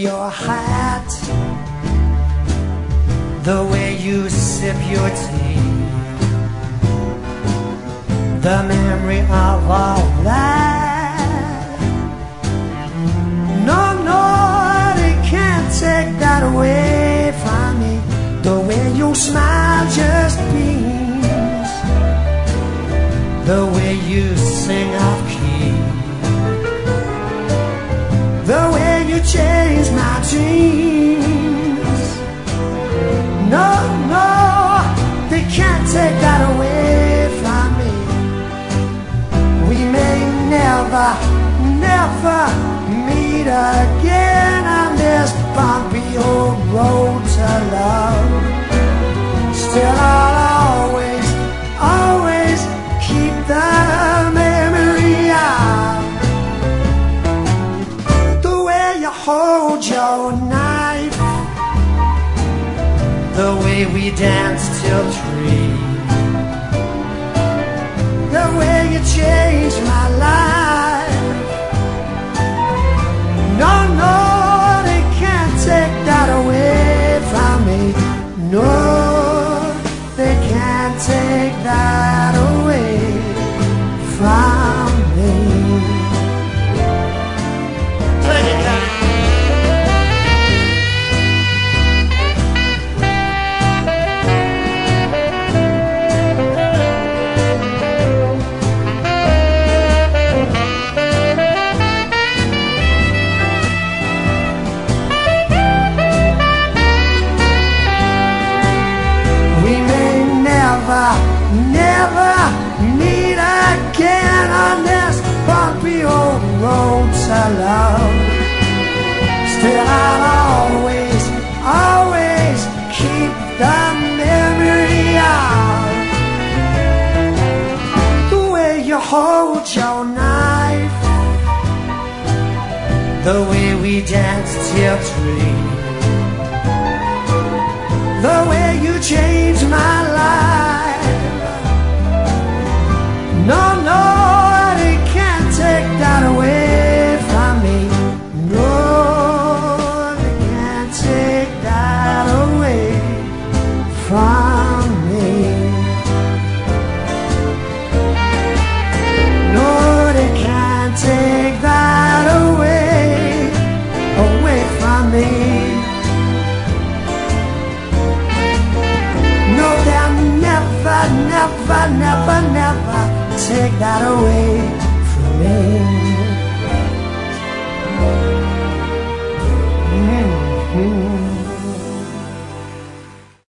your hat, the way you sip your tea, the memory of all that. No, they can't take that away from me. The way you smile just beams, the way you sing off key, the way you change my dreams. No, they can't take that away from me. We may never meet again on this bumpy old road to love. Still I'll always keep the memory of the way you hold your knife, the way we danced till 3, the way you changed my life. No, they can't take that away from me. No, they can't take that away from me. Take it down. Never meet again on this bumpy old road to love. Still I'll always keep the memory of the way you hold your knife, the way we danced till 3, the way you changed my life. No, they can't take that away from me. No, they can't take that away from me. No, they can't take that away from me. No, they'll never take that away from me.